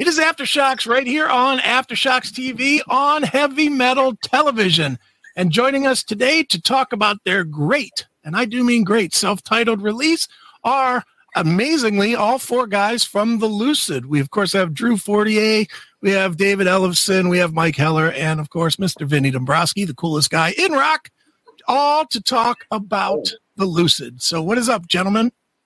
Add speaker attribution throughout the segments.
Speaker 1: It is Aftershocks right here on Aftershocks TV on Heavy Metal Television. And joining us today to talk about their great, and I do mean great, self-titled release are amazingly all four guys from The Lucid. We, of course, have Drew Fortier, we have David Ellefson, we have Mike Heller, and, of course, Mr. Vinny Dombrowski, the coolest guy in rock, all to talk about The Lucid. So what is up, gentlemen?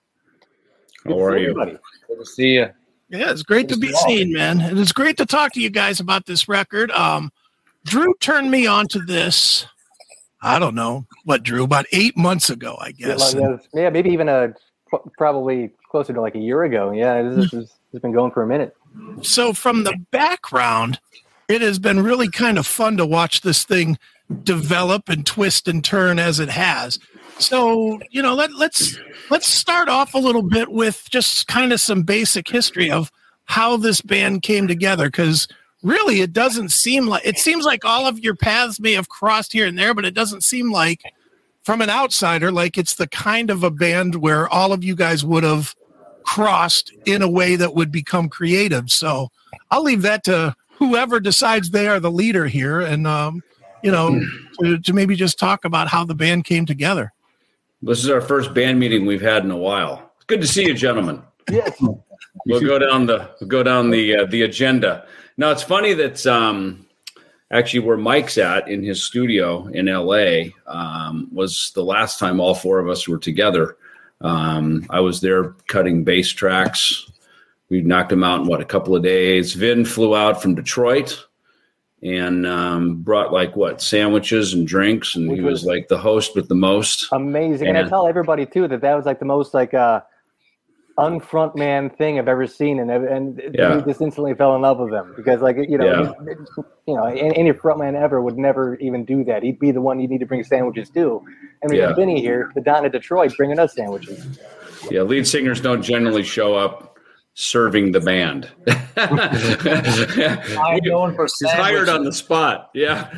Speaker 2: How are you?
Speaker 3: Good to see you.
Speaker 1: Yeah, it's great to be seen, man. And it's great to talk to you guys about this record. Drew turned me on to this, I don't know, what, Drew, about 8 months ago, I guess.
Speaker 3: Yeah, maybe even probably closer to like a year ago. Yeah, this has been going for a minute.
Speaker 1: So from the background, it has been really kind of fun to watch this thing develop and twist and turn as it has. So, you know, let's start off a little bit with just kind of some basic history of how this band came together, because really it seems like all of your paths may have crossed here and there, but it doesn't seem like, from an outsider, like it's the kind of a band where all of you guys would have crossed in a way that would become creative. So I'll leave that to whoever decides they are the leader here, and to maybe just talk about how the band came together.
Speaker 2: This is our first band meeting we've had in a while. It's good to see you, gentlemen.
Speaker 3: Yes.
Speaker 2: We'll go down the agenda. Now, it's funny that actually where Mike's at in his studio in LA was the last time all four of us were together. I was there cutting bass tracks. We knocked them out in a couple of days. Vin flew out from Detroit and brought sandwiches and drinks, and he was like the host with the most.
Speaker 3: Amazing. And I tell everybody too that was like the most unfront man thing I've ever seen, and we just instantly fell in love with him, because any front man ever would never even do that. He'd be the one you need to bring sandwiches to. And we have Vinny here, the Don of Detroit, bringing us sandwiches.
Speaker 2: Yeah, lead singers don't generally show up serving the band.
Speaker 4: I'm going for
Speaker 2: He's hired on the spot. Yeah.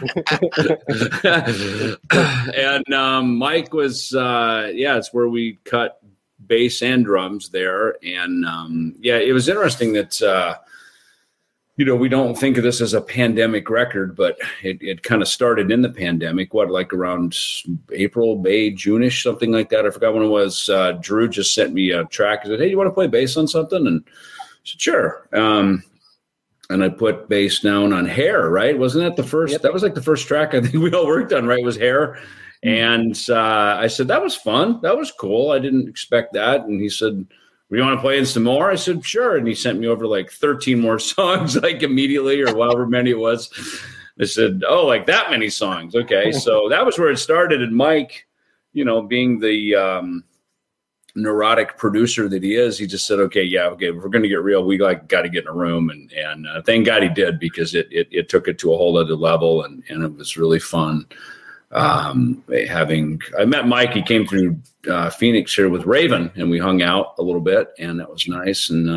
Speaker 2: And Mike was, it's where we cut bass and drums there. And it was interesting that, we don't think of this as a pandemic record, but it kind of started in the pandemic, around April, May, June-ish, something like that. I forgot when it was. Drew just sent me a track and said, "Hey, you want to play bass on something?" And I said, "Sure." And I put bass down on Hair, right? Wasn't that the first? Yep. That was like the first track I think we all worked on, right? Was Hair. And I said, that was fun. That was cool. I didn't expect that. And he said, "We want to play in some more?" I said, "Sure." And he sent me over 13 more songs, immediately, or however many it was. I said, "Oh, like that many songs." Okay. So that was where it started. And Mike, being the neurotic producer that he is, he just said, okay, if we're going to get real, we got to get in a room. And thank God he did, because it took it to a whole other level. And it was really fun. I met Mike. He came through Phoenix here with Raven, and we hung out a little bit, and that was nice. And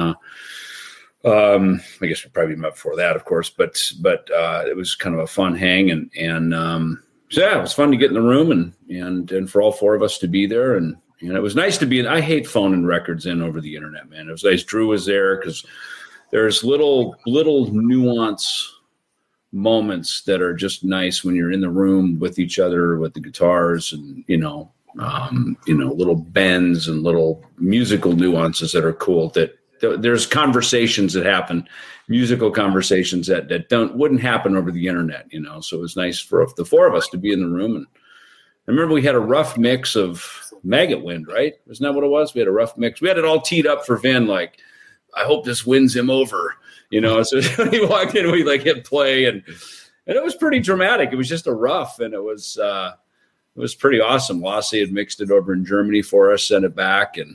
Speaker 2: I guess we probably met before that, of course, but it was kind of a fun hang, and it was fun to get in the room and for all four of us to be there, and it was nice to be. I hate phoning records in over the internet, man. It was nice. Drew was there, because there's little nuance moments that are just nice when you're in the room with each other with the guitars, and little bends and little musical nuances that are cool. That there's conversations that happen, musical conversations that wouldn't happen over the internet. So it was nice for the four of us to be in the room. And I remember we had a rough mix of Maggot Wind, right? Isn't that what it was? We had a rough mix. We had it all teed up for Vin, I hope this wins him over. So when he walked in, we hit play, and it was pretty dramatic. It was just a rough, and it was pretty awesome. Lassie had mixed it over in Germany for us, sent it back, and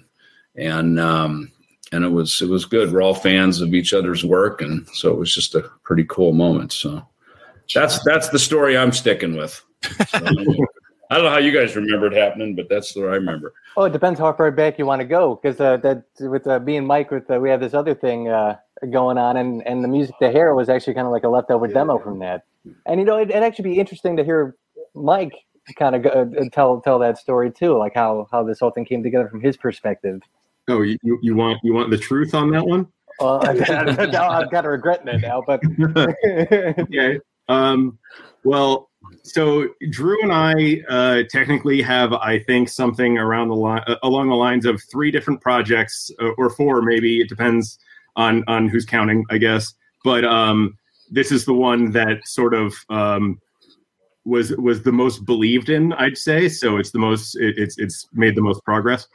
Speaker 2: it was good. We're all fans of each other's work, and so it was just a pretty cool moment. So that's the story I'm sticking with. So, I don't know how you guys remember it happening, but that's what I remember.
Speaker 3: Well, it depends how far back you want to go, because with me and Mike, we have this other thing going on, and the music, the Hair, was actually kind of like a leftover demo from that. And it'd actually be interesting to hear Mike kind of tell that story too, how this whole thing came together from his perspective.
Speaker 5: Oh, you want the truth on that one?
Speaker 3: Well, now I'm kind of regretting it now, but
Speaker 4: Okay. Well, so Drew and I technically have, I think, something around along the lines of 3 different projects, or 4 maybe. It depends on who's counting, I guess. But this is the one that sort of was the most believed in, I'd say. So it's the most it's made the most progress.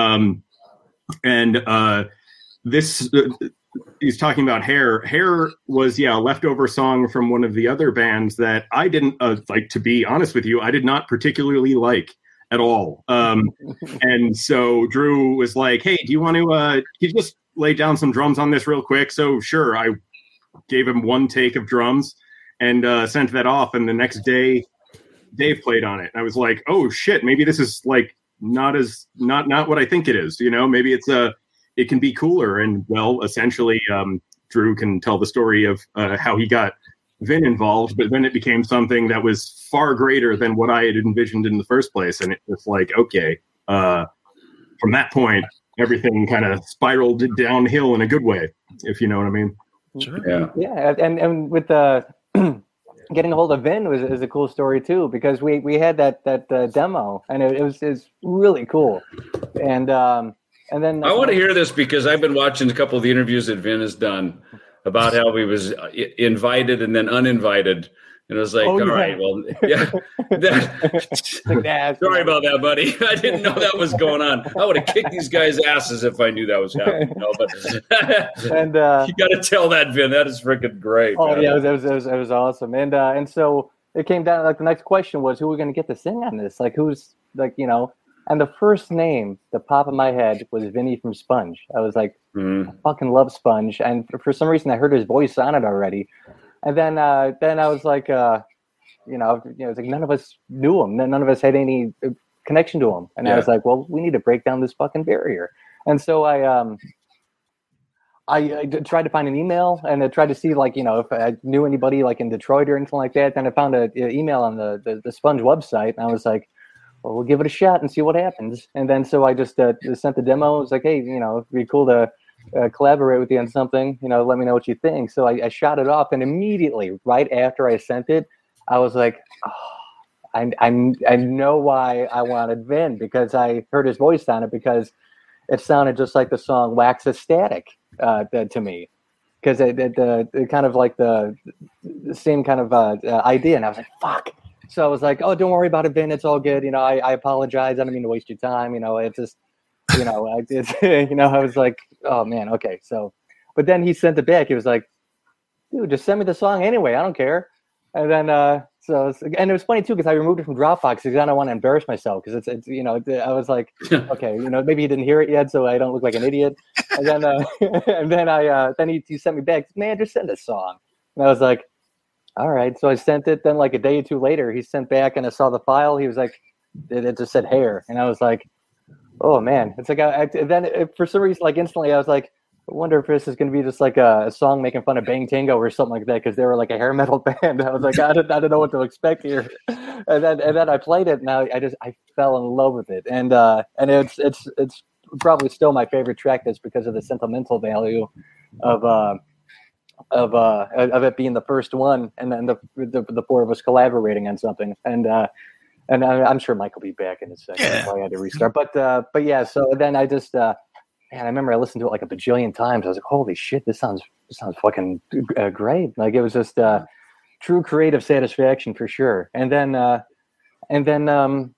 Speaker 4: This. He's talking about Hair. Hair was, a leftover song from one of the other bands that I didn't like, to be honest with you. I did not particularly like at all. And so Drew was like, hey, do you want to you just lay down some drums on this real quick? So sure, I gave him 1 take of drums and sent that off. And the next day, Dave played on it. And I was like, oh shit, maybe this is like not what I think it is. Maybe it can be cooler. And well, essentially, Drew can tell the story of how he got Vin involved, but then it became something that was far greater than what I had envisioned in the first place. And it was like, okay, from that point, everything kind of spiraled downhill in a good way, if you know what I mean.
Speaker 2: Sure. Yeah.
Speaker 3: Yeah. And with the getting a hold of Vin is a cool story too, because we had that demo and it was really cool. And then
Speaker 2: I want to hear this because I've been watching a couple of the interviews that Vin has done about how he was invited and then uninvited. And I was like, right, well, yeah. Sorry about that, buddy. I didn't know that was going on. I would have kicked these guys' asses if I knew that was happening. And you got to tell that, Vin. That is freaking great.
Speaker 3: Oh, man. Yeah, it was awesome. And so it came down, like the next question was, who are we going to get to sing on this? Like, who's, like, and the first name that popped in my head was Vinny from Sponge. I was like, I fucking love Sponge. And for some reason, I heard his voice on it already. And then I was like, it's like none of us knew him. None of us had any connection to him. And I was like, well, we need to break down this fucking barrier. And so I tried to find an email and I tried to see, like, if I knew anybody like in Detroit or anything like that. Then I found an email on the Sponge website. And I was like, well, we'll give it a shot and see what happens. And then so I just sent the demo. I was like, hey, it'd be cool to collaborate with you on something. Let me know what you think. So I shot it off, and immediately, right after I sent it, I was like, oh, I know why I wanted Vin, because I heard his voice on it, because it sounded just like the song "Wax is Static" to me, because it kind of like the same kind of idea. And I was like, fuck. So I was like, oh, don't worry about it, Vin. It's all good. I apologize. I don't mean to waste your time. It's just, I was like, oh man, okay. So, but then he sent it back. He was like, dude, just send me the song anyway. I don't care. And then, and it was funny too, because I removed it from Dropbox because I don't want to embarrass myself. Because it's I was like, okay, maybe he didn't hear it yet, so I don't look like an idiot. And then, then he sent me back, man, just send a song. And I was like, all right. So I sent it. Then like a day or two later, he sent back, and I saw the file. He was like, it just said Hair. And I was like, oh man. It's like, then for some reason, like instantly I was like, I wonder if this is going to be just like a song making fun of Bang Tango or something like that, because they were like a hair metal band. I was like, I don't know what to expect here. And then I played it, and I fell in love with it. And it's probably still my favorite track, just because of the sentimental value of it being the first one, and then the 4 of us collaborating on something. And I'm sure Mike will be back in a second. Yeah. So I had to restart. But yeah. So then I just man, I remember I listened to it like a bajillion times. I was like, holy shit, this sounds fucking great. Like, it was just true creative satisfaction for sure. And then then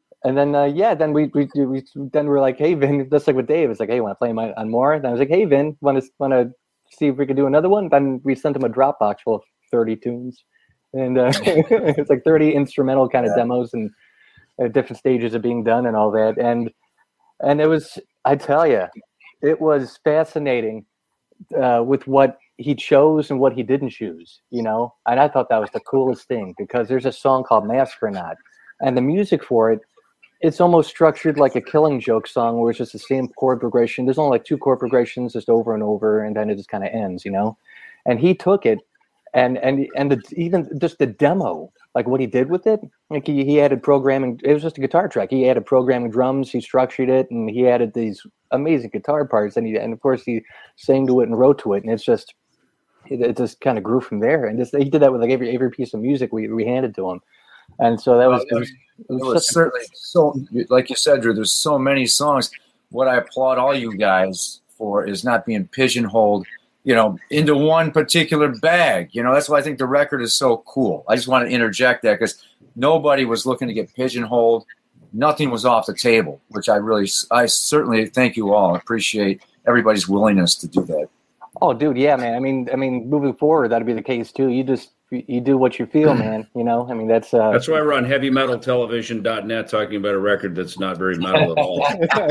Speaker 3: we were like, hey Vin, just like with Dave, it's like, hey, want to play on more? And I was like, hey Vin, want to see if we could do another one? Then we sent him a Dropbox full of 30 tunes, and it's like 30 instrumental kind of demos and different stages of being done and all that. And it was, I tell you, it was fascinating with what he chose and what he didn't choose, and I thought that was the coolest thing, because there's a song called Masquerade, and the music for it, it's almost structured like a Killing Joke song, where it's just the same chord progression. There's only like 2 chord progressions, just over and over, and then it just kind of ends, And he took it, and even just the demo like what he did with it. Like he added programming. It was just a guitar track. He added programming drums. He structured it, and he added these amazing guitar parts. And of course he sang to it and wrote to it. And it's just it just kind of grew from there. And he did that with like every piece of music we handed to him. And so that
Speaker 5: it was certainly so. Like you said, Drew, there's so many songs. What I applaud all you guys for is not being pigeonholed, into one particular bag. That's why I think the record is so cool. I just want to interject that because nobody was looking to get pigeonholed. Nothing was off the table, which I certainly thank you all. I appreciate everybody's willingness to do that.
Speaker 3: Oh, dude, yeah, man. I mean, moving forward, that'd be the case too. You do what you feel, man. That's
Speaker 2: why we're on heavymetaLtelevision.net talking about a record that's not very metal at all.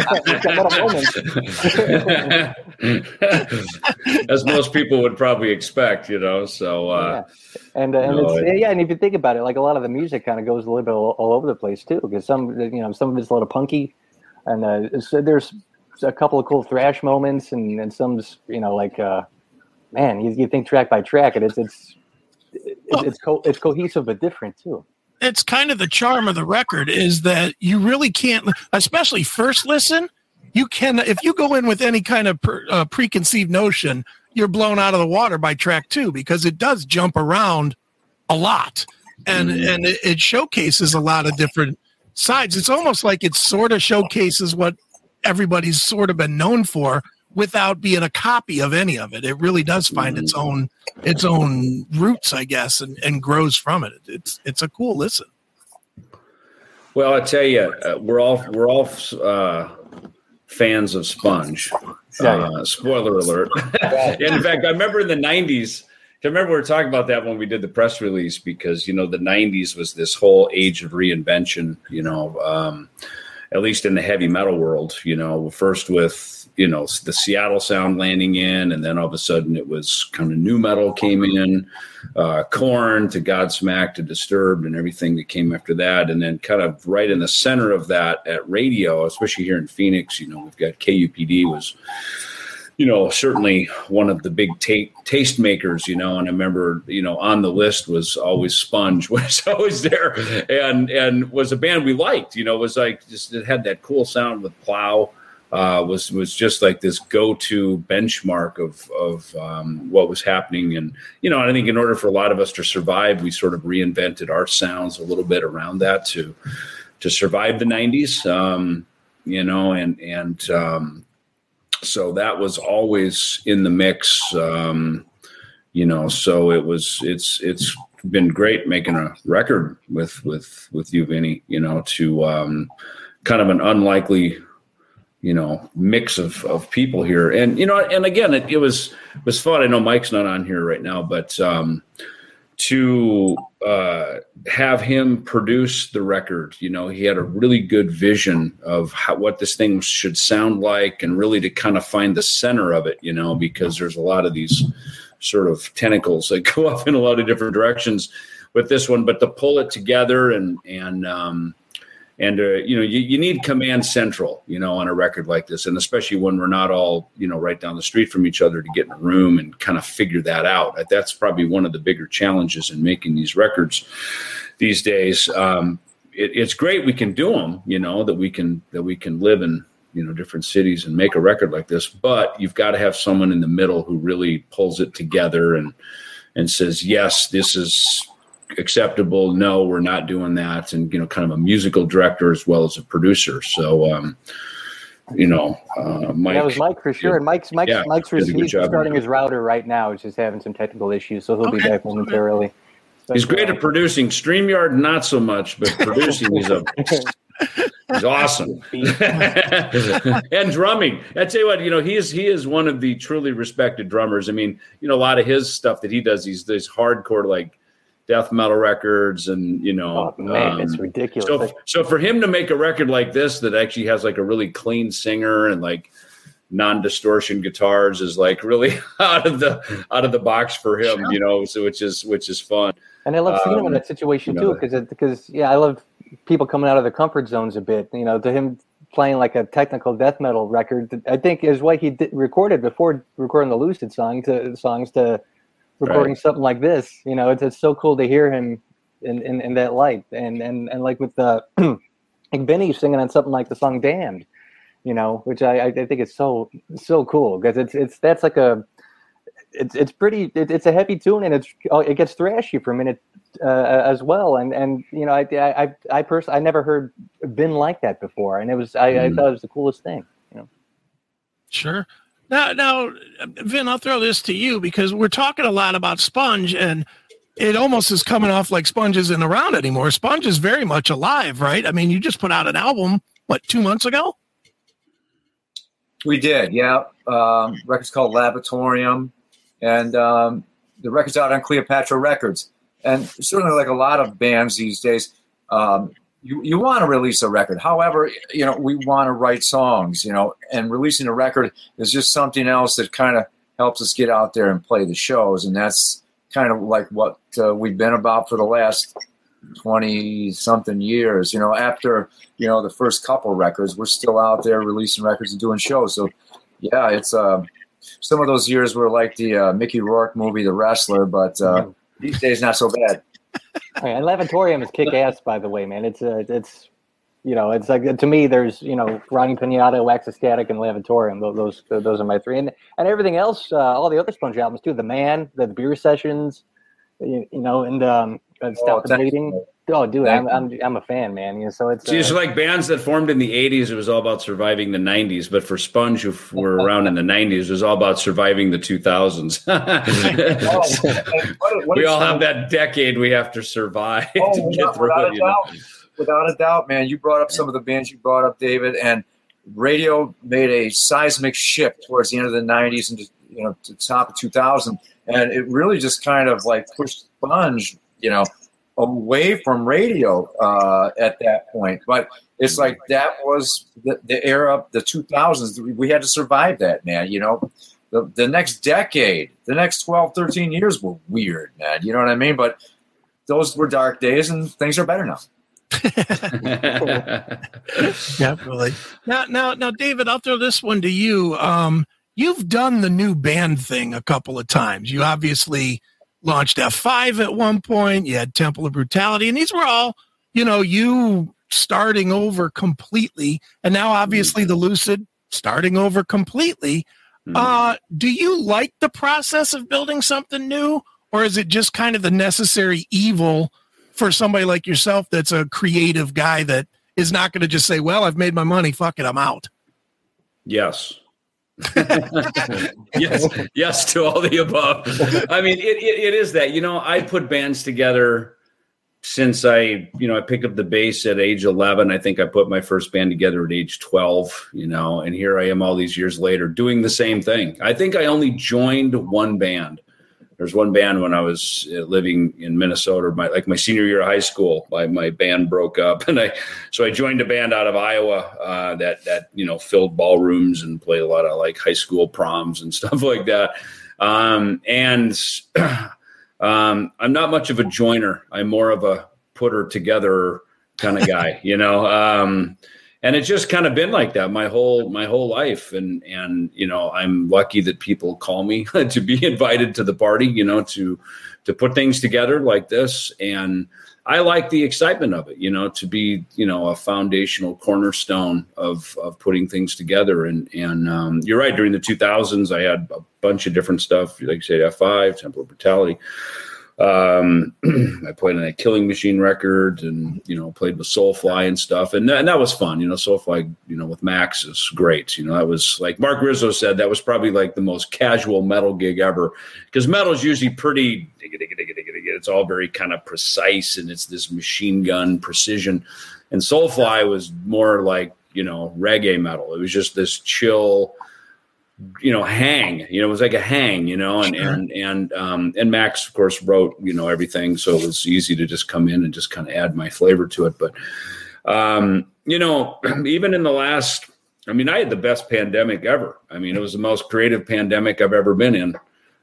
Speaker 2: As most people would probably expect, So,
Speaker 3: yeah. And if you think about it, like a lot of the music kind of goes a little bit all over the place too, because some of it's a little punky, and so there's a couple of cool thrash moments, and some's man, you think track by track, and it's cohesive but different too.
Speaker 1: It's kind of the charm of the record is that you really can't, especially first listen. You can, if you go in with any kind of preconceived notion, you're blown out of the water by track 2 because it does jump around a lot, and it showcases a lot of different sides. It's almost like it sort of showcases what everybody's sort of been known for without being a copy of any of it. It really does find its own roots, I guess, and grows from it. It's a cool listen.
Speaker 2: Well, I tell you, we're all fans of Sponge. Spoiler alert. And in fact, I remember in the 90s, we were talking about that when we did the press release, because, the 90s was this whole age of reinvention, at least in the heavy metal world, first with, the Seattle sound landing in, and then all of a sudden it was kind of new metal came in, Korn to Godsmack to Disturbed and everything that came after that. And then kind of right in the center of that at radio, especially here in Phoenix, we've got KUPD was, certainly one of the big taste makers, and I remember, on the list was always Sponge, was always there, and was a band we liked, was like, just, it had that cool sound with Plow, was just like this go-to benchmark of what was happening. And, I think in order for a lot of us to survive, we sort of reinvented our sounds a little bit around that to survive the 90s, so that was always in the mix, so it's been great making a record with you, Vinny, to kind of an unlikely, mix of people here. And, and again, it was fun. I know Mike's not on here right now, but to have him produce the record, he had a really good vision of what this thing should sound like, and really to kind of find the center of it, because there's a lot of these sort of tentacles that go off in a lot of different directions with this one, but to pull it together and you need command central, on a record like this, and especially when we're not all, right down the street from each other, to get in a room and kind of figure that out. That's probably one of the bigger challenges in making these records these days. It's great we can do them, that we can live in, different cities and make a record like this, but you've got to have someone in the middle who really pulls it together and says, yes, this is acceptable, no, we're not doing that, and kind of a musical director as well as a producer. So Mike,
Speaker 3: that was Mike for sure. And Mike's he's starting his router right now. He's just having some technical issues, so he'll be back momentarily.
Speaker 2: He's great at producing. StreamYard, not so much, but producing he's awesome. And drumming. I tell you what, he is one of the truly respected drummers. I mean, a lot of his stuff that he does, these hardcore like death metal records, and
Speaker 3: it's ridiculous.
Speaker 2: So for him to make a record like this that actually has like a really clean singer and like non-distortion guitars is like really out of the box for him, so which is fun.
Speaker 3: And I love seeing him in that situation too, because I love people coming out of their comfort zones a bit. To him playing like a technical death metal record, I think is what he recorded before recording the Lucid songs to recording something like this. It's so cool to hear him in that light, and like with the like Vinny singing on something like the song "Damned," you know, which I think is so cool because it's like it's pretty it's a heavy tune, and it gets thrashy for a minute as well, and you know I personally I never heard Vin like that before, and I thought it was the coolest thing, you know.
Speaker 1: Sure. Now, Vin, I'll throw this to you because we're talking a lot about Sponge, and it almost is coming off like Sponge isn't around anymore. Sponge is very much alive, right? I mean, you just put out an album, 2 months ago?
Speaker 5: We did, yeah. Record's called Laboratorium, and the record's out on Cleopatra Records. And certainly, like a lot of bands these days, you want to release a record. However, you know, we want to write songs, you know, and releasing a record is just something else that kind of helps us get out there and play the shows. And that's kind of like what we've been about for the last 20-something years. You know, after, you know, the first couple records, we're still out there releasing records and doing shows. So, yeah, it's some of those years were like the Mickey Rourke movie, The Wrestler, but these days, not so bad.
Speaker 3: And Lavatorium is kick-ass, by the way, man. It's you know, it's like, to me, there's, you know, Ronnie Pinata, Wax Ecstatic, and Lavatorium. Those are my three, and everything else, all the other Sponge albums too. The Man, the Beer Sessions, you know, and Stop the Bleeding. Oh, dude, I'm a fan, man. You know, so it's
Speaker 2: like bands that formed in the 80s. It was all about surviving the 90s, but for Sponge, who were around in the 90s, it was all about surviving the 2000s. We all have that decade we have to survive to get through it.
Speaker 5: Without a doubt, man. You brought up some of the bands you brought up, David, and radio made a seismic shift towards the end of the 90s and, you know, to the top of 2000, and it really just kind of like pushed Sponge, you know, away from radio at that point. But it's like that was the era of the 2000s. We had to survive that, man. You know, the next decade, the next 12, 13 years were weird, man. You know what I mean? But those were dark days, and things are better now.
Speaker 1: Definitely. Now, David, I'll throw this one to you. You've done the new band thing a couple of times. You obviously launched F5 at one point. You had Temple of Brutality, and these were all, you know, you starting over completely, and now obviously the Lucid starting over completely. Do you like the process of building something new, or is it just kind of the necessary evil for somebody like yourself that's a creative guy that is not going to just say, well, I've made my money, fuck it, I'm out?
Speaker 2: Yes. yes to all the above. I mean, it is that, you know, I put bands together since I picked up the bass at age 11. I think I put my first band together at age 12, you know, and here I am all these years later doing the same thing. I think I only joined one band. There's one band when I was living in Minnesota, my senior year of high school. My band broke up, and so I joined a band out of Iowa that you know, filled ballrooms and played a lot of like high school proms and stuff like that. I'm not much of a joiner. I'm more of a putter together kind of guy, you know. And it's just kind of been like that my whole life. And, you know, I'm lucky that people call me to be invited to the party, you know, to put things together like this. And I like the excitement of it, you know, to be, you know, a foundational cornerstone of putting things together. And you're right. During the 2000s, I had a bunch of different stuff, like you said, F5, Temple of Brutality. I played on a Killing Machine record, and, you know, played with Soulfly and stuff. And that was fun. You know, Soulfly, you know, with Max is great. You know, that was, like Mark Rizzo said, that was probably like the most casual metal gig ever, because metal is usually pretty, it's all very kind of precise, and it's this machine gun precision. And Soulfly was more like, you know, reggae metal. It was just this chill, you know, hang, you know, it was like a hang, you know, and Max, of course, wrote, you know, everything. So it was easy to just come in and just kind of add my flavor to it. But, you know, even in the last, I mean, I had the best pandemic ever. I mean, it was the most creative pandemic I've ever been in.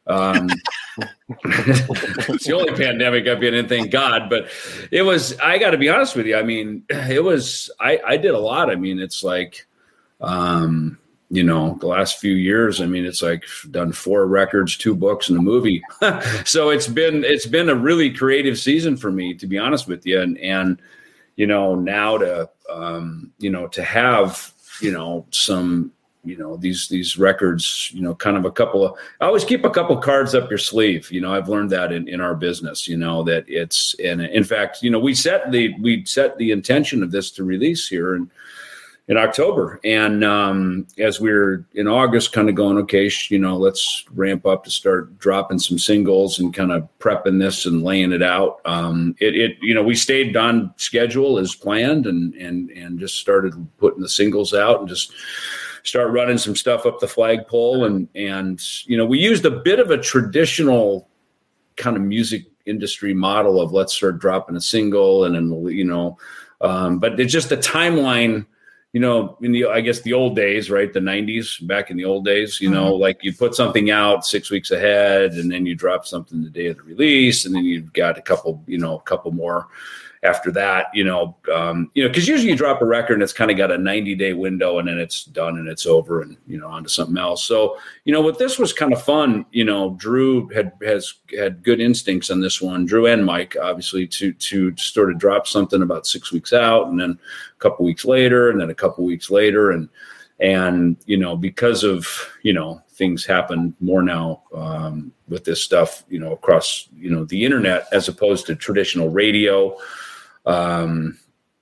Speaker 2: It's the only pandemic I've been in, thank God. But it was, I got to be honest with you. I mean, it was, I did a lot. I mean, it's like, the last few years, I mean, it's like done 4 records, 2 books, and a movie. So it's been a really creative season for me, to be honest with you. And now to have, some, these records, kind of I always keep a couple cards up your sleeve. I've learned that in our business, that it's, and in fact, we set the intention of this to release here in October. And as we're in August kind of going, okay, let's ramp up to start dropping some singles and kind of prepping this and laying it out. We stayed on schedule as planned and just started putting the singles out and just start running some stuff up the flagpole. And we used a bit of a traditional kind of music industry model of let's start dropping a single and then, but it's just the timeline, in the old days, right? The 90s, back in the old days, like you put something out 6 weeks ahead and then you drop something the day of the release. And then you've got a couple more after that, because usually you drop a record and it's kind of got a 90-day window and then it's done and it's over and, onto something else. So, what this was kind of fun, Drew has had good instincts on this one, Drew and Mike, obviously, to sort of drop something about 6 weeks out and then a couple weeks later and then a couple weeks later. And because of, things happen more now with this stuff, across, the internet as opposed to traditional radio. Like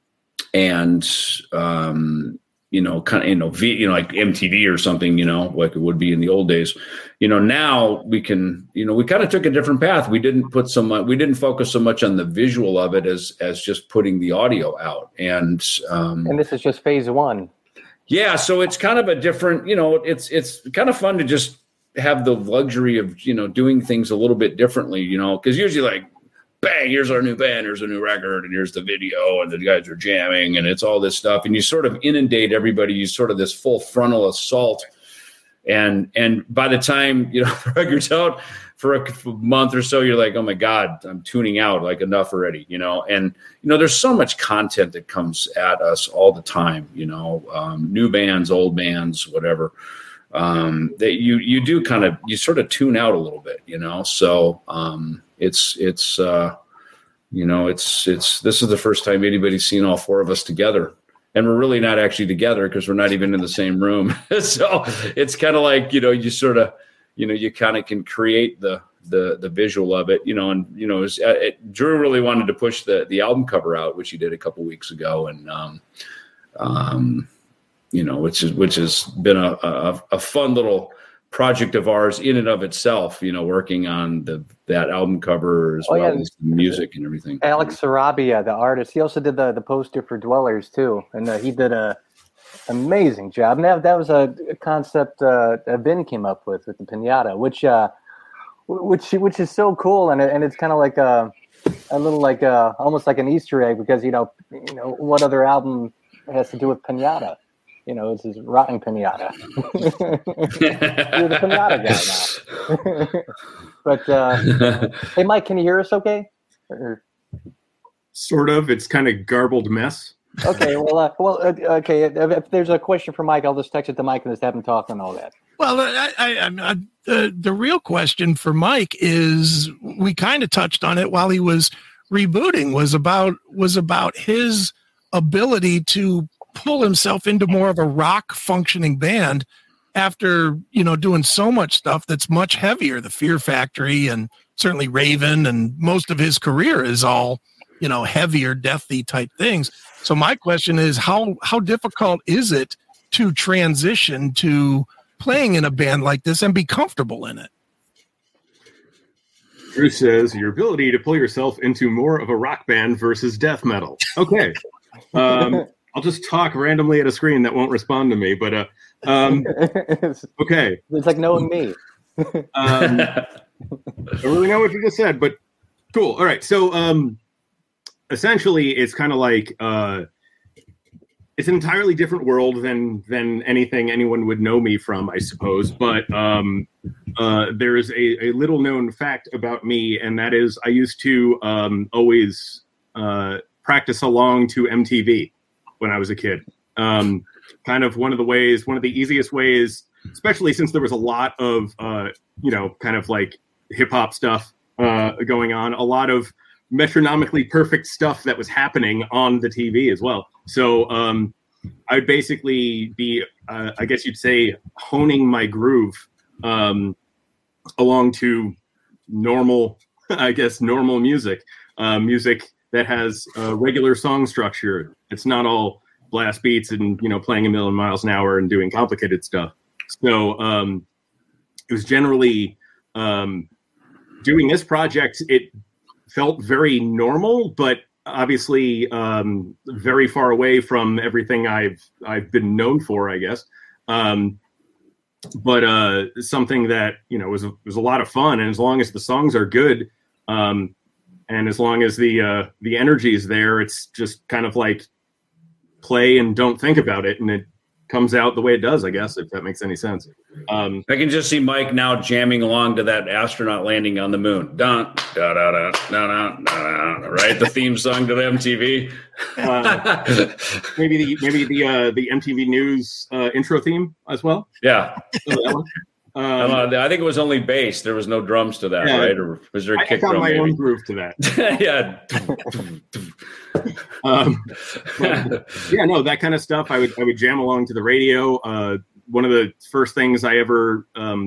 Speaker 2: MTV or something, like it would be in the old days, now we can, we kind of took a different path. We didn't focus so much on the visual of it as just putting the audio out. And
Speaker 3: this is just phase 1.
Speaker 2: Yeah. So it's kind of a different, it's kind of fun to just have the luxury of, doing things a little bit differently, because usually like, bang, here's our new band, here's a new record, and here's the video, and the guys are jamming, and it's all this stuff. And you sort of inundate everybody, you sort of this full frontal assault. And by the time, the record's out for a month or so, you're like, oh my God, I'm tuning out, like enough already, And, there's so much content that comes at us all the time, new bands, old bands, whatever, that you do kind of, you sort of tune out a little bit, So, this is the first time anybody's seen all 4 of us together, and we're really not actually together because we're not even in the same room. So it's kind of like, you sort of, you kind of can create the visual of it, Drew really wanted to push the album cover out, which he did a couple weeks ago. And, which has been a fun little project of ours in and of itself, working on that album cover as well as the music and everything.
Speaker 3: Alex Sarabia, the artist, he also did the poster for Dwellers too, and he did a amazing job. And that was a concept Vin came up with the Pinata, which is so cool, and it's kind of like a little like almost like an Easter egg, because what other album has to do with Pinata? It's his Rotten Pinata. You're the Pinata guy now. But hey, Mike, can you hear us okay?
Speaker 4: Sort of. It's kind of garbled mess.
Speaker 3: Okay. Okay. If there's a question for Mike, I'll just text it to Mike and just have him talk and all that.
Speaker 1: Well, the real question for Mike is, we kind of touched on it while he was rebooting, was about his ability to pull himself into more of a rock functioning band after, doing so much stuff that's much heavier. The Fear Factory and certainly Raven, and most of his career is all, heavier, deathy type things. So my question is, how difficult is it to transition to playing in a band like this and be comfortable in it?
Speaker 4: Drew says, your ability to pull yourself into more of a rock band versus death metal. Okay. I'll just talk randomly at a screen that won't respond to me, but okay.
Speaker 3: It's like knowing me.
Speaker 4: I don't really know what you just said, but cool. All right. So essentially, it's kind of like it's an entirely different world than anything anyone would know me from, I suppose. But there is a little known fact about me, and that is I used to always practice along to MTV when I was a kid. kind of one of the easiest ways, especially since there was a lot of, kind of like hip hop stuff going on, a lot of metronomically perfect stuff that was happening on the TV as well. So I would basically be, I guess you'd say, honing my groove along to normal music, music that has a regular song structure. It's not all blast beats and, playing a million miles an hour and doing complicated stuff. So it was generally doing this project. It felt very normal, but obviously very far away from everything I've been known for, I guess. But something that was a lot of fun, and as long as the songs are good, and as long as the energy is there, it's just kind of like play and don't think about it, and it comes out the way it does, I guess, if that makes any sense.
Speaker 2: I can just see Mike now jamming along to that astronaut landing on the moon. Dun, da, da, da, da, da, da, da, right? The theme song to the MTV.
Speaker 4: Maybe the MTV News intro theme as well.
Speaker 2: Yeah.
Speaker 4: That one.
Speaker 2: I think it was only bass. There was no drums to that, right? Or was there a kick drum?
Speaker 4: I got my own groove to that.
Speaker 2: Yeah.
Speaker 4: That kind of stuff. I would jam along to the radio. One of the first things I ever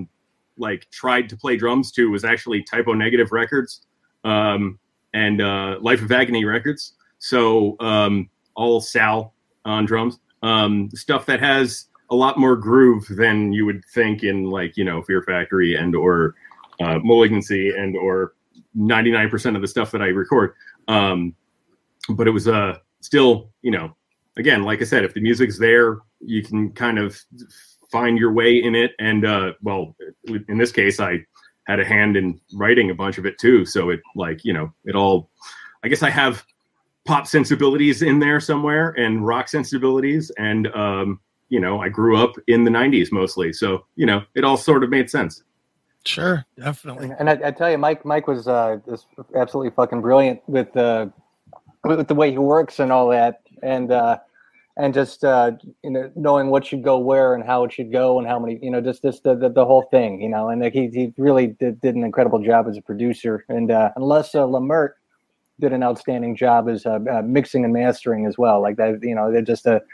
Speaker 4: tried to play drums to was actually Typo Negative Records and Life of Agony Records. So all Sal on drums. Stuff that has a lot more groove than you would think in Fear Factory and or Malignancy and or 99% of the stuff that I record. But it was still, again, like I said, if the music's there, you can kind of find your way in it. And in this case, I had a hand in writing a bunch of it too. So it it all, I guess I have pop sensibilities in there somewhere and rock sensibilities. And, I grew up in the 90s mostly. So, it all sort of made sense.
Speaker 1: Sure, definitely.
Speaker 3: And I tell you, Mike was just absolutely fucking brilliant with the way he works and all that. And just, knowing what should go where and how it should go and how many, just the whole thing, and he really did an incredible job as a producer. And unless Lamert did an outstanding job as mixing and mastering as well. Like that, they're just a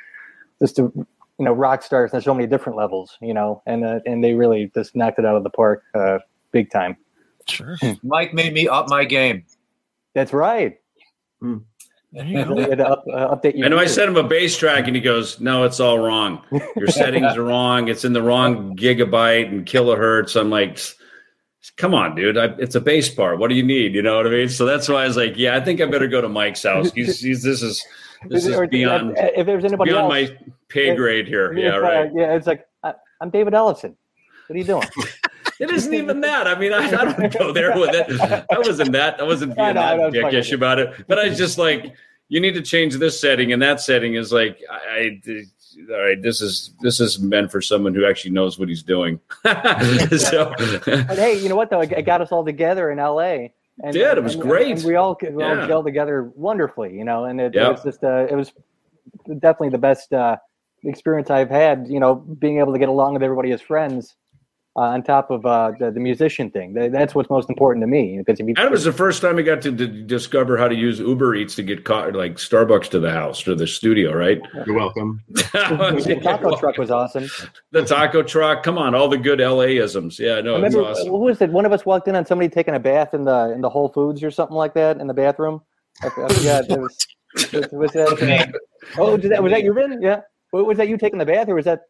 Speaker 3: rock stars on so many different levels, and they really just knocked it out of the park big time.
Speaker 1: Sure.
Speaker 5: Mike made me up my game.
Speaker 3: That's right.
Speaker 1: There you go.
Speaker 3: Update you.
Speaker 2: I know I sent him a bass track and he goes, no, it's all wrong. Your settings are wrong. It's in the wrong gigabyte and kilohertz. I'm like, come on, dude. It's a bass part. What do you need? You know what I mean? So that's why I was like, yeah, I think I better go to Mike's house. This is beyond,
Speaker 3: if there's anybody
Speaker 2: beyond
Speaker 3: else,
Speaker 2: my pay grade here. Yeah, right.
Speaker 3: Yeah, it's like, I'm David Ellison. What are you doing?
Speaker 2: It isn't even that. I mean, I don't go there with it. I wasn't being that dickish about it. But I was just like, you need to change this setting, and that setting is like, all right, this is meant for someone who actually knows what he's doing. So,
Speaker 3: but hey, you know what though? It got us all together in LA.
Speaker 2: It was great.
Speaker 3: And we all gelled together wonderfully, and it was just it was definitely the best experience I've had. Being able to get along with everybody as friends. On top of the musician thing, that's what's most important to me. Because and
Speaker 2: it was the first time I got to discover how to use Uber Eats to get like Starbucks to the house or the studio. Right?
Speaker 4: You're welcome.
Speaker 3: The taco truck was awesome.
Speaker 2: The taco truck, come on, all the good LA-isms. Yeah, no, it's awesome.
Speaker 3: What was it? One of us walked in on somebody taking a bath in the Whole Foods or something like that in the bathroom. I forgot. Was that? Oh, was that you, Vin? Yeah. Was that you taking the bath, or was that?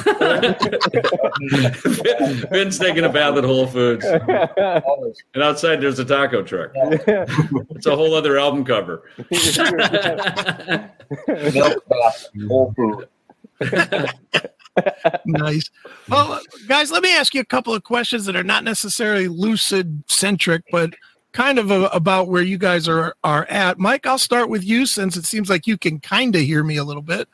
Speaker 2: Vin's taking a bath at Whole Foods, and outside there's a taco truck. It's a whole other album cover.
Speaker 5: Whole Food.
Speaker 1: Nice. Well, guys, let me ask you a couple of questions that are not necessarily Lucid centric, but kind of about where you guys are at. Mike, I'll start with you since it seems like you can kind of hear me a little bit.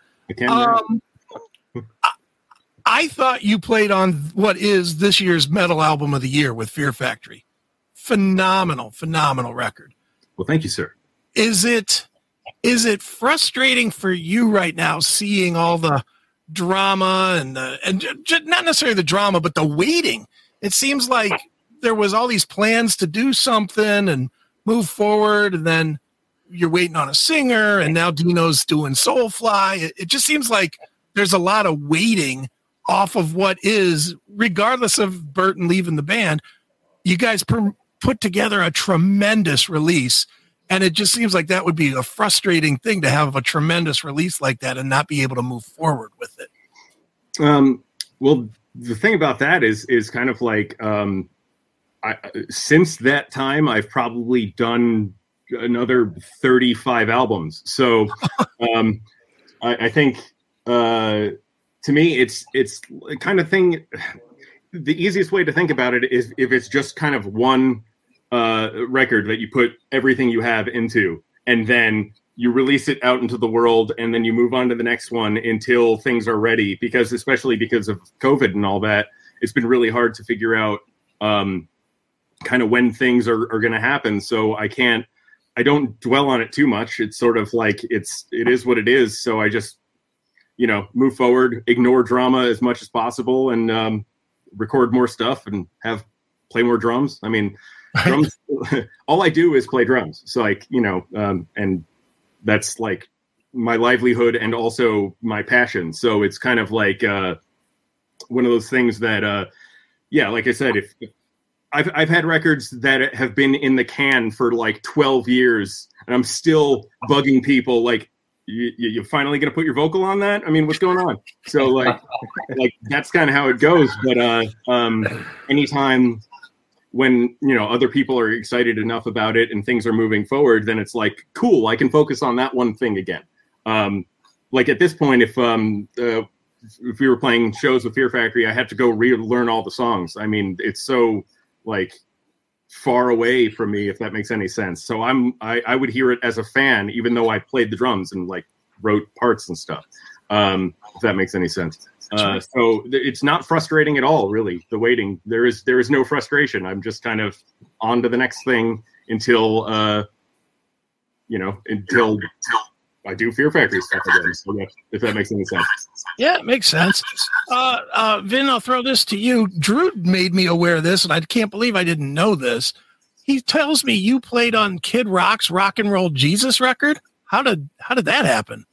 Speaker 1: I thought you played on what is this year's metal album of the year with Fear Factory. Phenomenal record.
Speaker 4: Well, thank you, sir.
Speaker 1: Is it frustrating for you right now seeing all the drama and not necessarily the drama, but the waiting. It seems like there was all these plans to do something and move forward, and then you're waiting on a singer, and now Dino's doing Soulfly. It just seems like there's a lot of waiting off of what is, regardless of Burton leaving the band. You guys put together a tremendous release, and it just seems like that would be a frustrating thing to have a tremendous release like that and not be able to move forward with it.
Speaker 4: Well, the thing about that is kind of like, since that time, I've probably done another 35 albums. So I think to me, it's the kind of thing. The easiest way to think about it is if it's just kind of one record that you put everything you have into, and then you release it out into the world, and then you move on to the next one until things are ready. Because especially because of COVID and all that, it's been really hard to figure out kind of when things are going to happen. So I don't dwell on it too much. It's sort of like it is what it is. So I just, move forward, ignore drama as much as possible, and record more stuff and play more drums. I mean, drums, all I do is play drums. So like, and that's like my livelihood and also my passion. So it's kind of like one of those things that, like I said, if I've had records that have been in the can for like 12 years, and I'm still bugging people like, you finally going to put your vocal on that? I mean, what's going on? So like that's kind of how it goes. But anytime when, other people are excited enough about it and things are moving forward, then it's like, cool, I can focus on that one thing again. Like at this point, if we were playing shows with Fear Factory, I had to go relearn all the songs. I mean, it's so like far away from me, if that makes any sense. So I would hear it as a fan, even though I played the drums and like wrote parts and stuff. If that makes any sense. So it's not frustrating at all, really. The waiting, there is no frustration. I'm just kind of on to the next thing until I do Fear Factory stuff again. So if that makes any sense.
Speaker 1: Yeah, it makes sense. Vin, I'll throw this to you. Drew made me aware of this, and I can't believe I didn't know this. He tells me you played on Kid Rock's Rock and Roll Jesus record. How did that happen?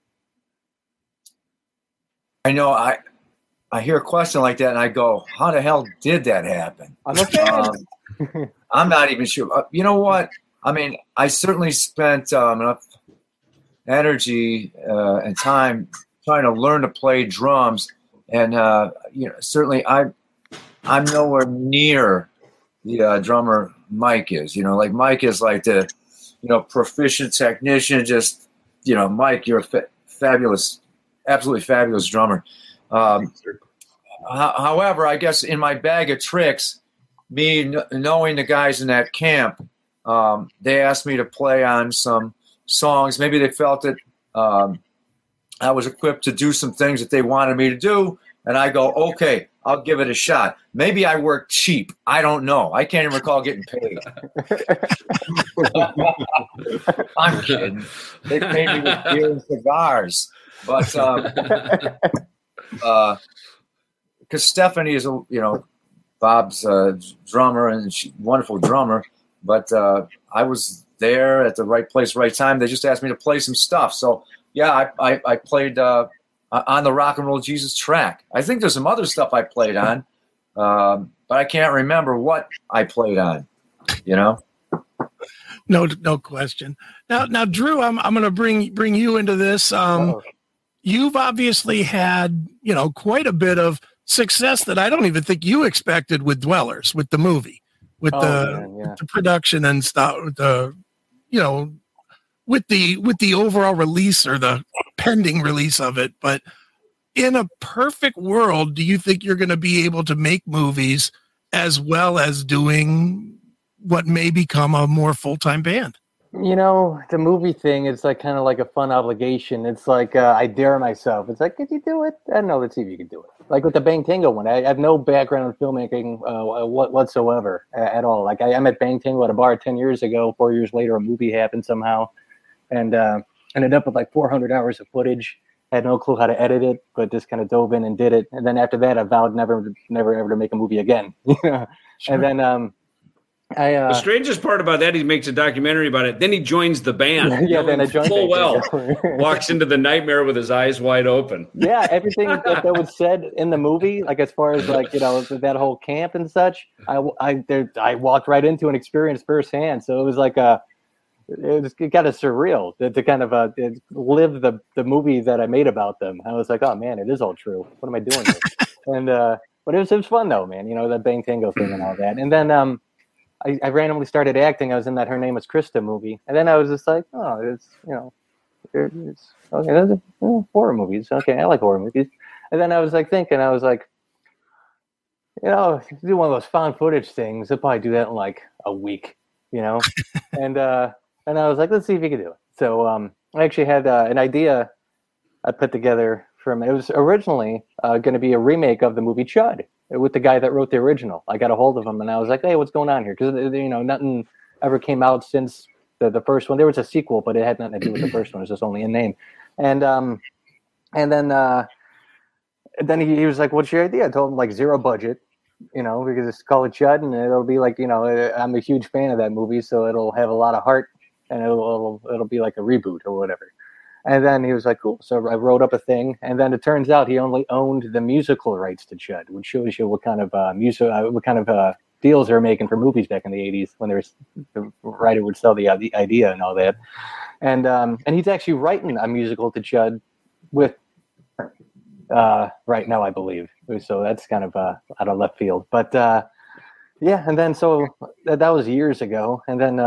Speaker 5: I know I hear a question like that, and I go, how the hell did that happen?
Speaker 3: I'm a fan.
Speaker 5: I'm not even sure. You know what? I mean, I certainly spent enough energy and time trying to learn to play drums, and certainly I'm nowhere near the drummer Mike is. Like Mike is like the proficient technician. Just Mike, you're a fabulous, absolutely fabulous drummer. However, I guess in my bag of tricks, me knowing the guys in that camp, they asked me to play on some songs. Maybe they felt that I was equipped to do some things that they wanted me to do, and I go, okay, I'll give it a shot. Maybe I work cheap. I don't know. I can't even recall getting paid. I'm kidding. They paid me with beer and cigars, but because Stephanie is Bob's drummer, and she's a wonderful drummer, but I was there at the right place, right time. They just asked me to play some stuff. So yeah, I played on the Rock and Roll Jesus track. I think there's some other stuff I played on, but I can't remember what I played on.
Speaker 1: No question. Now, Drew, I'm going to bring you into this. You've obviously had quite a bit of success that I don't even think you expected with Dwellers, with the movie, with the production and stuff. With the overall release or the pending release of it. But in a perfect world, do you think you're going to be able to make movies as well as doing what may become a more full-time band?
Speaker 3: The movie thing is like kind of like a fun obligation. It's like I dare myself. It's like, could you do it? I don't know. Let's see if you can do it. Like with the Bang Tango one, I have no background in filmmaking whatsoever at all. Like I met Bang Tango at a bar 10 years ago. 4 years later, a movie happened somehow, and ended up with like 400 hours of footage. had no clue how to edit it, but just kind of dove in and did it. And then after that, I vowed never ever to make a movie again.
Speaker 1: Sure.
Speaker 3: And then
Speaker 2: the strangest part about that, he makes a documentary about it. Then he joins the band.
Speaker 3: Yeah, then I joined
Speaker 2: full well.
Speaker 3: exactly.
Speaker 2: Walks into the nightmare with his eyes wide open.
Speaker 3: Yeah, everything that was said in the movie, like as far as like, you know, that whole camp and such, I walked right into and experienced firsthand. So it was like it kind of surreal to kind of live the movie that I made about them. I was like, oh man, it is all true. What am I doing here? And but it was fun though, man. You know, that Bang Tango thing and all that. And then I randomly started acting. I was in that Her Name Was Krista movie, and then I was just like, oh, it's, you know, it's okay. Horror movies. Okay, I like horror movies. And then I was like thinking, I was like, you know, do one of those found footage things. I'll probably do that in like a week, you know. And I was like, let's see if you can do it. So I actually had an idea I put together from. It was originally going to be a remake of the movie Chud, with the guy that wrote the original. I got a hold of him and I was like, hey, what's going on here? Because, you know, nothing ever came out since the first one. There was a sequel, but it had nothing to do with the first one. It was just only a name. And then he was like, what's your idea? I told him like zero budget, you know, because it's called Chud and it'll be like, you know, I'm a huge fan of that movie, so it'll have a lot of heart and it'll be like a reboot or whatever. And then he was like, cool. So I wrote up a thing, and then it turns out he only owned the musical rights to Chud, which shows you what kind of deals they were making for movies back in the 80s when the writer would sell the idea and all that. And he's actually writing a musical to Chud with right now, I believe. So that's kind of out of left field. But yeah, and then so that was years ago, and then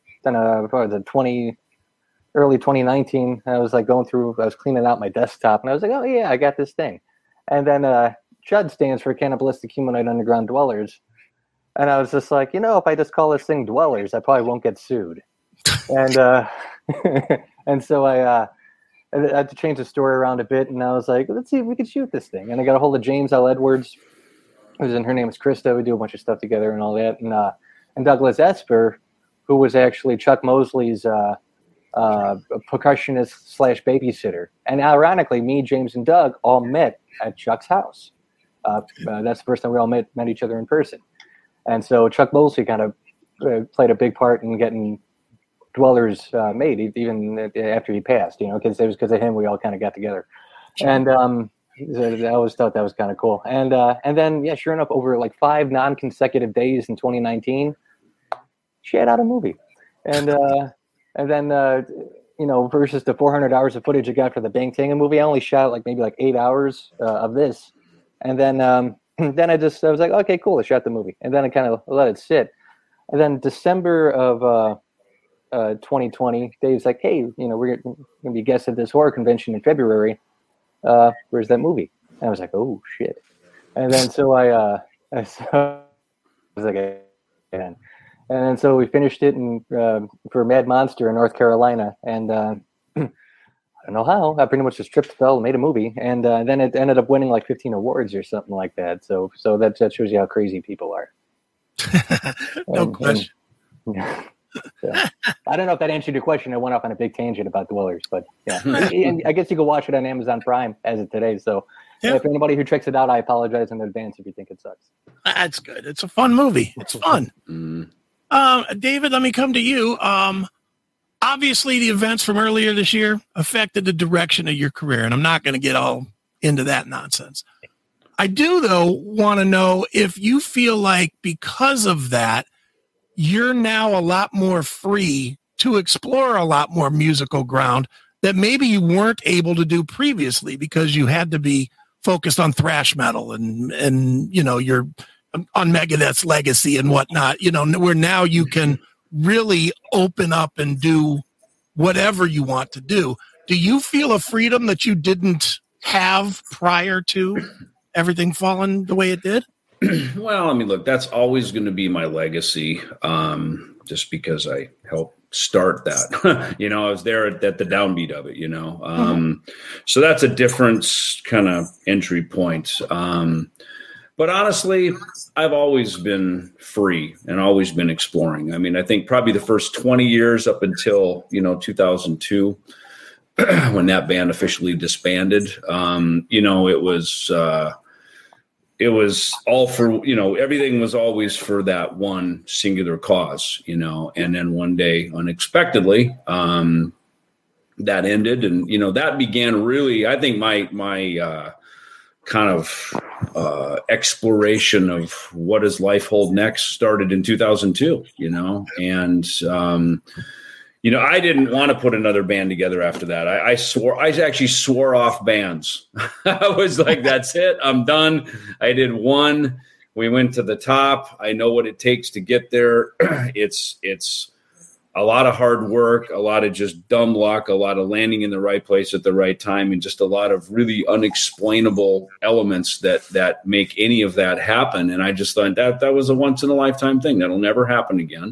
Speaker 3: early 2019, I was like I was cleaning out my desktop, and I was like, oh yeah, I got this thing. And then CHUD stands for Cannibalistic Humanoid Underground Dwellers. And I was just like, you know, if I just call this thing Dwellers, I probably won't get sued. And and so I had to change the story around a bit, and I was like, let's see if we could shoot this thing. And I got a hold of James L. Edwards, who's in Her Name Is Krista. We do a bunch of stuff together and all that. And Douglas Esper, who was actually Chuck Mosley's percussionist / babysitter. And ironically, me, James, and Doug all met at Chuck's house. That's the first time we all met each other in person. And so Chuck Mosley kind of played a big part in getting Dwellers made, even after he passed, you know, because it was because of him we all kind of got together. And I always thought that was kind of cool. And then, yeah, sure enough, over like 5 non-consecutive days in 2019, she had out a movie. And then, you know, versus the 400 hours of footage I got for the Bang Tango movie, I only shot maybe 8 hours of this. And then I was like, okay, cool, I shot the movie. And then I kind of let it sit. And then December of 2020, Dave's like, hey, you know, we're going to be guests at this horror convention in February. Where's that movie? And I was like, oh, shit. And then so I was like, and then so we finished it for Mad Monster in North Carolina. And I don't know how. I pretty much just tripped, fell, and made a movie. And then it ended up winning 15 awards or something like that. So that shows you how crazy people are.
Speaker 1: No question.
Speaker 3: So, I don't know if that answered your question. I went off on a big tangent about Dwellers, but yeah. And I guess you can watch it on Amazon Prime as of today. So if anybody who checks it out, I apologize in advance if you think it sucks.
Speaker 1: That's good. It's a fun movie. It's fun. David, let me come to you. Obviously, the events from earlier this year affected the direction of your career, and I'm not going to get all into that nonsense. I do, though, want to know if you feel like because of that, you're now a lot more free to explore a lot more musical ground that maybe you weren't able to do previously because you had to be focused on thrash metal and you know, you're on Megadeth's legacy and whatnot, you know, where now you can really open up and do whatever you want to do. Do you feel a freedom that you didn't have prior to everything falling the way it did?
Speaker 2: Well, I mean, look, that's always going to be my legacy, just because I helped start that. You know, I was there at the downbeat of it, you know. So that's a different kind of entry point. But honestly, I've always been free and always been exploring. I mean, I think probably the first 20 years up until, you know, 2002, when that band officially disbanded. You know, it was all for, you know, everything was always for that one singular cause, you know, and then one day unexpectedly, that ended. And, you know, that began really, I think my kind of exploration of what does life hold next started in 2002, you know, and, you know, I didn't want to put another band together after that. I actually swore off bands. I was like, that's it. I'm done. I did one. We went to the top. I know what it takes to get there. It's a lot of hard work, a lot of just dumb luck, a lot of landing in the right place at the right time, and just a lot of really unexplainable elements that make any of that happen. And I just thought that was a once in a lifetime thing. That'll never happen again.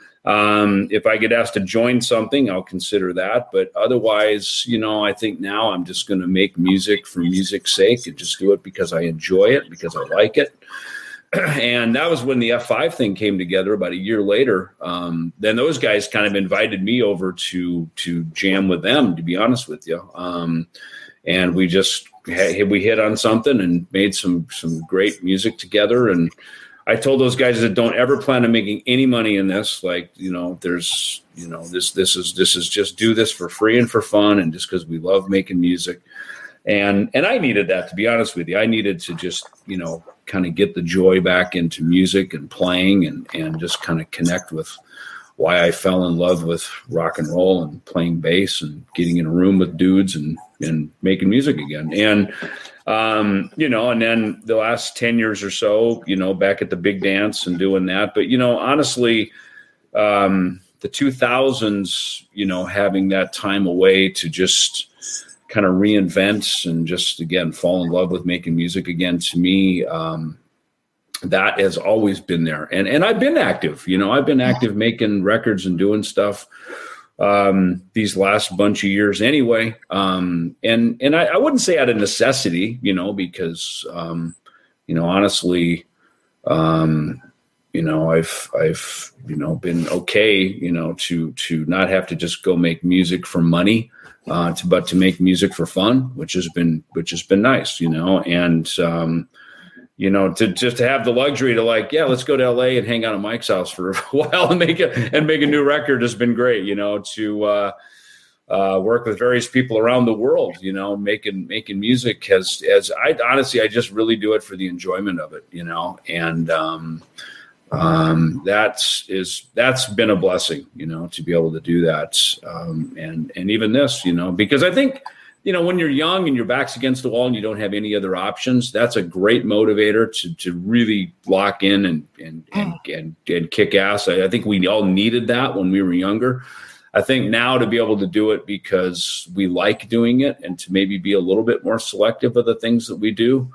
Speaker 2: If I get asked to join something, I'll consider that. But otherwise, you know, I think now I'm just going to make music for music's sake and just do it because I enjoy it, because I like it. And that was when the F5 thing came together about a year later. Then those guys kind of invited me over to jam with them, to be honest with you. And we hit on something and made some great music together. And I told those guys that don't ever plan on making any money in this. Like, you know, there's, you know, this is just do this for free and for fun, and just because we love making music. And I needed that, to be honest with you. I needed to just, you know, kind of get the joy back into music and playing, and just kind of connect with why I fell in love with rock and roll and playing bass and getting in a room with dudes and making music again. And, you know, and then the last 10 years or so, you know, back at the big dance and doing that. But, you know, honestly, the 2000s, you know, having that time away to just kind of reinvent and just, again, fall in love with making music again, to me, that has always been there. And I've been active, you know, I've been active making records and doing stuff these last bunch of years anyway. And I wouldn't say out of necessity, you know, because, you know, honestly, you know, I've, you know, been okay, you know, to not have to just go make music for money, but to make music for fun, which has been nice, you know, and, you know, to have the luxury to, like, yeah, let's go to LA and hang out at Mike's house for a while and make a new record has been great, you know, to work with various people around the world, you know, making music as I honestly, I just really do it for the enjoyment of it, you know, and that's been a blessing, you know, to be able to do that, and even this, you know, because I think, you know, when you're young and your back's against the wall and you don't have any other options, that's a great motivator to really lock in and kick ass. I think we all needed that when we were younger. I think now to be able to do it because we like doing it, and to maybe be a little bit more selective of the things that we do,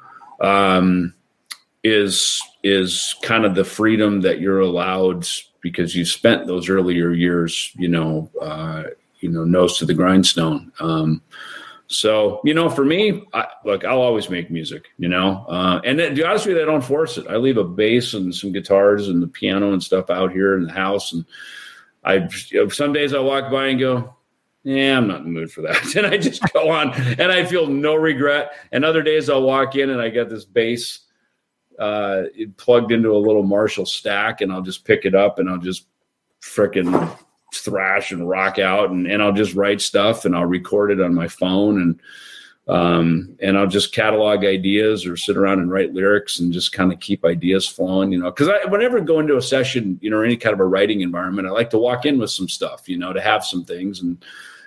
Speaker 2: is kind of the freedom that you're allowed because you spent those earlier years, you know, nose to the grindstone. So, you know, for me, I'll always make music, you know, and then, to be honest with you, I don't force it. I leave a bass and some guitars and the piano and stuff out here in the house. And some days I walk by and go, yeah, I'm not in the mood for that. And I just go on and I feel no regret. And other days I'll walk in and I got this bass plugged into a little Marshall stack, and I'll just pick it up and I'll just frickin' thrash and rock out, and I'll just write stuff and I'll record it on my phone, and I'll just catalog ideas or sit around and write lyrics and just kind of keep ideas flowing, you know, because whenever I go into a session, you know, or any kind of a writing environment, I like to walk in with some stuff, you know, to have some things, and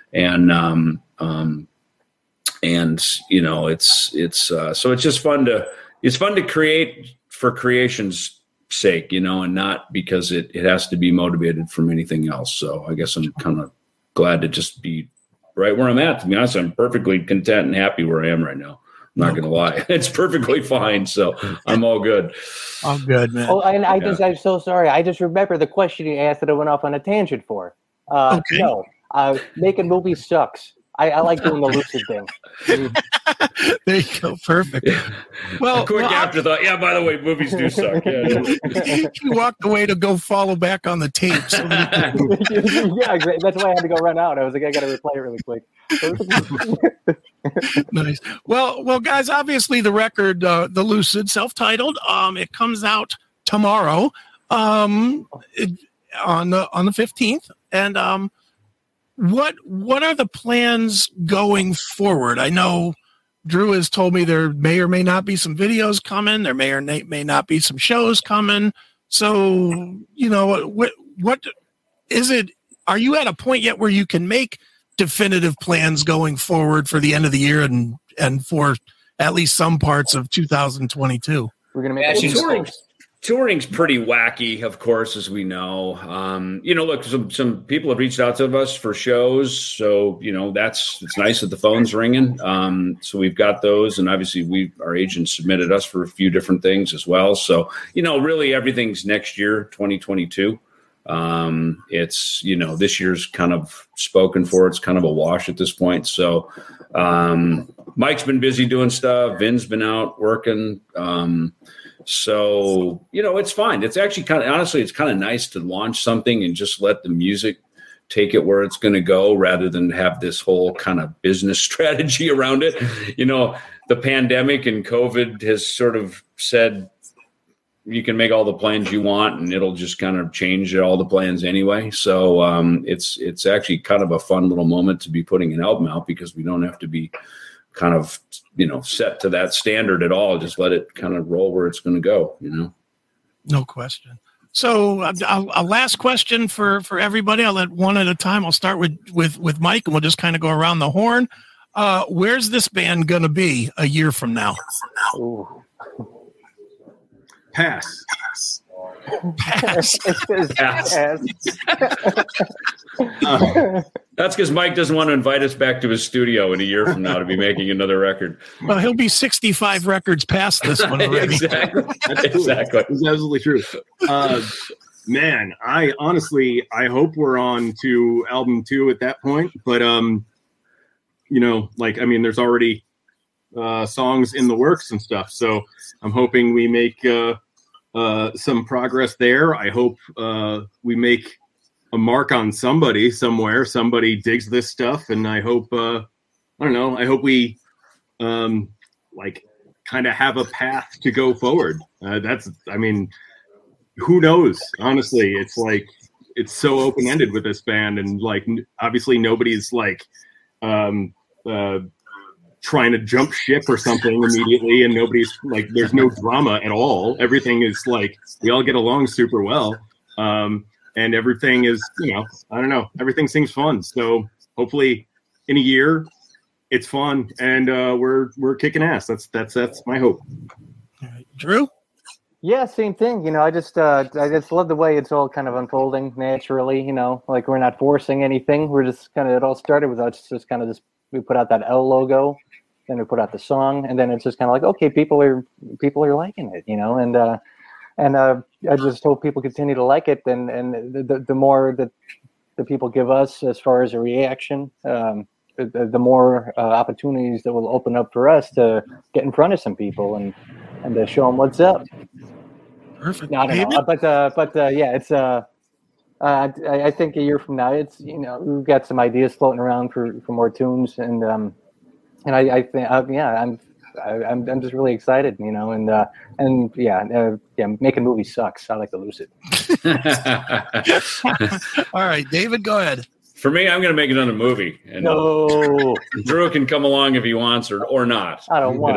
Speaker 2: you know, so it's just fun to create for creation's sake, you know, and not because it has to be motivated from anything else. So I guess I'm kind of glad to just be right where I'm at. To be honest, I'm perfectly content and happy where I am right now. I'm not going to lie. It's perfectly fine. So I'm all good.
Speaker 1: All good, man.
Speaker 3: Oh, and I'm so sorry. I just remember the question you asked that I went off on a tangent for.
Speaker 1: Okay.
Speaker 3: No, making movies sucks. I like doing the lucid thing.
Speaker 1: There you go. Perfect. Well,
Speaker 2: a quick afterthought. Yeah, by the way, movies do suck. Yeah.
Speaker 1: He walked away to go follow back on the tapes.
Speaker 3: Yeah, that's why I had to go run out. I was like, I got to replay it really quick.
Speaker 1: Nice. Well, guys. Obviously, the record, the Lucid, self-titled. It comes out tomorrow, on the 15th, and what are the plans going forward? I know Drew has told me there may or may not be some videos coming. There may or may not be some shows coming. So, what is it? Are you at a point yet where you can make definitive plans going forward for the end of the year and for at least some parts of 2022?
Speaker 3: We're going to make
Speaker 2: Touring's pretty wacky, of course, as we know. Look, some people have reached out to us for shows, so it's nice that the phone's ringing. So we've got those, and obviously our agent submitted us for a few different things as well. So really everything's next year, 2022. It's this year's kind of spoken for. It's kind of a wash at this point. So Mike's been busy doing stuff. Vin's been out working. So, it's fine. It's actually honestly, it's kind of nice to launch something and just let the music take it where it's going to go rather than have this whole kind of business strategy around it. The pandemic and COVID has sort of said you can make all the plans you want and it'll just kind of change all the plans anyway. So it's actually kind of a fun little moment to be putting an album out because we don't have to be kind of set to that standard at all. Just let it kind of roll where it's going to go.
Speaker 1: No question. So a last question for everybody. I'll let one at a time. I'll start with Mike, and we'll just kind of go around the horn. Where's this band going to be a year from now?
Speaker 3: Ooh.
Speaker 4: Pass.
Speaker 1: Pass.
Speaker 2: That's because Mike doesn't want to invite us back to his studio in a year from now to be making another record.
Speaker 1: Well, he'll be 65 records past this one already.
Speaker 2: Exactly.
Speaker 4: That's absolutely true. Man, I hope we're on to album 2 at that point. But there's already songs in the works and stuff. So I'm hoping we make some progress there. I hope we make a mark on somebody somewhere. Somebody digs this stuff, and I hope I hope we kind of have a path to go forward. Who knows? Honestly, it's so open-ended with this band, and obviously nobody's trying to jump ship or something immediately, and nobody's there's no drama at all. Everything is we all get along super well. And everything is, everything seems fun. So hopefully in a year it's fun and we're kicking ass. That's my hope.
Speaker 1: All right. Drew?
Speaker 3: Yeah, same thing. I just love the way it's all kind of unfolding naturally, we're not forcing anything. We're just it all started with us just kind of we put out that L logo, then we put out the song, and then it's just kind of okay, people are liking it, and I just hope people continue to like it, and the more that the people give us as far as a reaction, the more opportunities that will open up for us to get in front of some people and to show them what's up.
Speaker 1: Perfect.
Speaker 3: No, I don't know, but yeah, it's I think a year from now, it's we've got some ideas floating around for more tunes, and I think I'm just really excited, making movies sucks. I like the Lucid.
Speaker 1: All right, David, go ahead.
Speaker 2: For me, I'm going to make another movie, and
Speaker 3: no,
Speaker 2: Drew can come along if he wants or not.
Speaker 3: I don't want.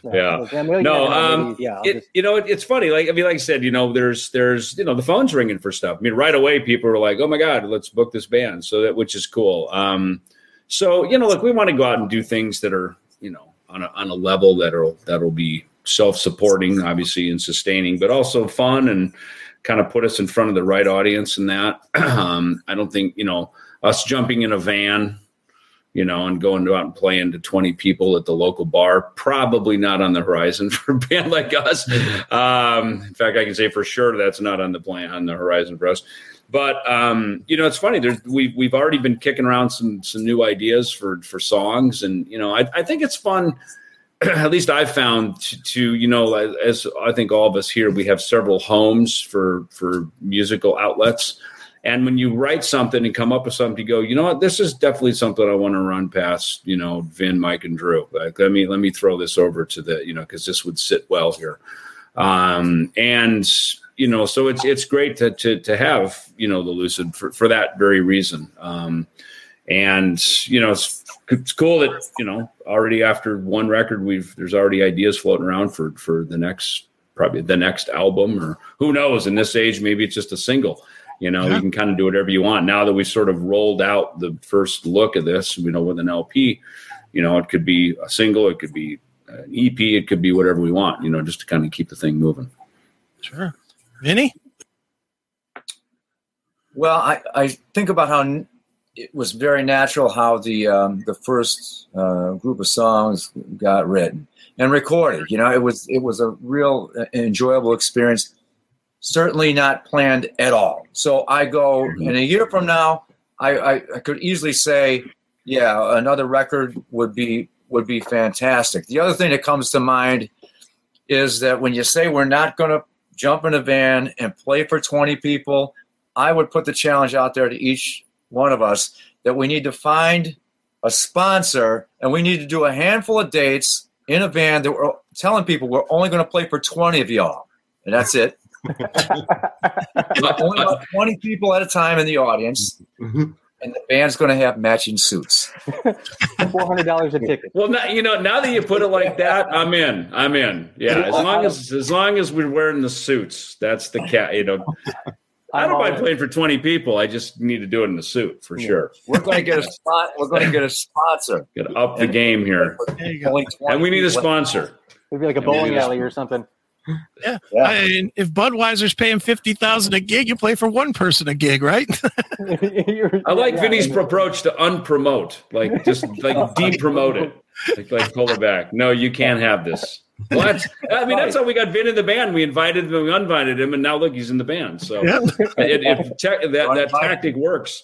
Speaker 2: It's funny. Like I said, there's the phone's ringing for stuff. Right away, people are like, "Oh my God, let's book this band." So which is cool. Look, we want to go out and do things that are, on a level that'll be self-supporting, obviously, and sustaining, but also fun and kind of put us in front of the right audience. And that I don't think us jumping in a van, and going out and playing to 20 people at the local bar, probably not on the horizon for a band like us. In fact, I can say for sure that's not on the horizon for us. But it's funny. We've already been kicking around some new ideas for songs, and I think it's fun. At least I've found to as I think all of us here, we have several homes for musical outlets. And when you write something and come up with something, you go, you know what, this is definitely something I want to run past, Vin, Mike, and Drew. Like, let me throw this over to because this would sit well here. So it's great to have, the Lucid for that very reason. It's cool that, already after one record, there's already ideas floating around for probably the next album, or who knows, in this age, maybe it's just a single. You can kind of do whatever you want. Now that we've sort of rolled out the first look of this, with an LP, it could be a single, it could be an EP, it could be whatever we want, just to kind of keep the thing moving.
Speaker 1: Sure. Vinny?
Speaker 5: Well, I think about how it was very natural how the first group of songs got written and recorded. It was a real enjoyable experience. Certainly not planned at all. So I go, in a year from now, I could easily say, yeah, another record would be fantastic. The other thing that comes to mind is that when you say we're not going to jump in a van and play for 20 people, I would put the challenge out there to each one of us that we need to find a sponsor, and we need to do a handful of dates in a van that we're telling people we're only going to play for 20 of y'all, and that's it. Only about 20 people at a time in the audience, and the band's going to have matching suits.
Speaker 3: $400 a ticket.
Speaker 2: Well, now that you put it like that, I'm in. Yeah, as long as we're wearing the suits, that's the cat. I don't mind playing for 20 people. I just need to do it in the suit for sure.
Speaker 5: We're going to get a spot. We're going to get a sponsor.
Speaker 2: Got to up the game here, and we need a sponsor.
Speaker 3: Maybe like a bowling alley or something.
Speaker 1: Yeah. If Budweiser's paying $50,000 a gig, you play for one person a gig, right?
Speaker 2: I like Vinny's approach to unpromote, like just like de-promote it, like pull it back. No, you can't have this. Well, that's how we got Vin in the band. We invited him, we uninvited him, and now look, he's in the band. So that tactic works.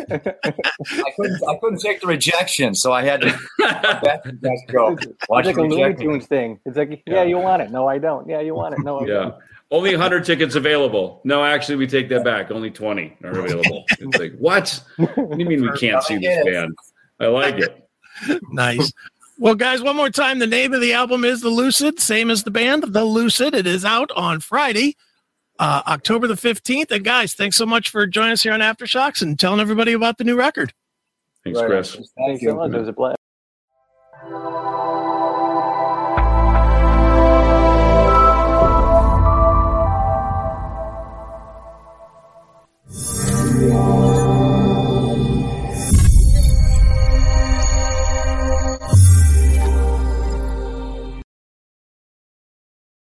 Speaker 5: I couldn't take the rejection, so I had to go.
Speaker 3: Watch it's like a Looney Tunes thing. It's like, yeah, you want it. No, I don't. Yeah, you want it. No, I don't.
Speaker 2: Only 100 tickets available. No, actually, we take that back. Only 20 are available. It's like, what? What do you mean we can't see this band? I like it.
Speaker 1: Nice. Well, guys, one more time. The name of the album is The Lucid, same as the band, The Lucid. It is out on Friday, October the 15th. And guys, thanks so much for joining us here on Aftershocks and telling everybody about the new record.
Speaker 2: Thanks, Chris.
Speaker 3: Thanks so much. It was a blast.